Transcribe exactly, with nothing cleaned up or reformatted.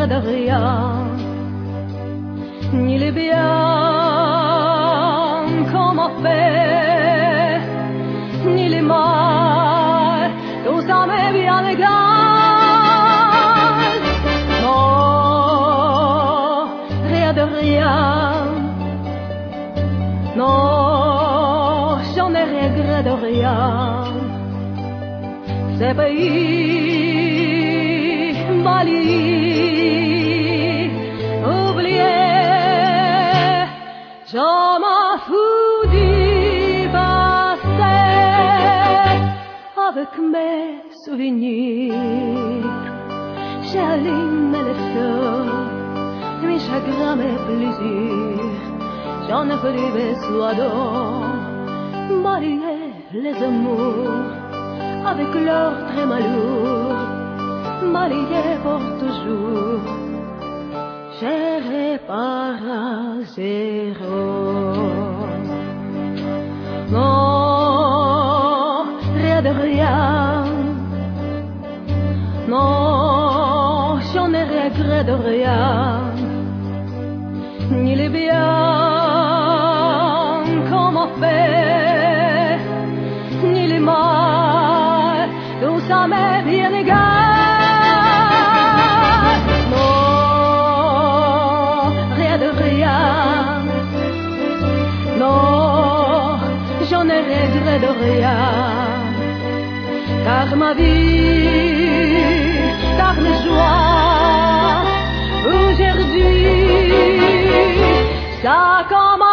regrets de rien, ni les biens qu'on m'a fait, ni les mal, tout ça m'est bien égal. Non, rien de rien, non, j'en ai regret de rien. Ces pays Mali, oublié, je m'en fous du passé. Avec mes souvenirs, j'allume les feux, mes chagrins, mes plaisirs, j'en ai privé soit d'eau, marier les amours avec leur trémalour, mariés pour toujours, gérés par un zéro. Non, rien de rien, non, j'en ai regret de rien, ni les biens qu'on m'a fait, ni les mal, tout ça m'est bien égal. Non, rien de rien, non, j'en ai regret de rien, car ma vie, car mes joies, aujourd'hui, ça commence.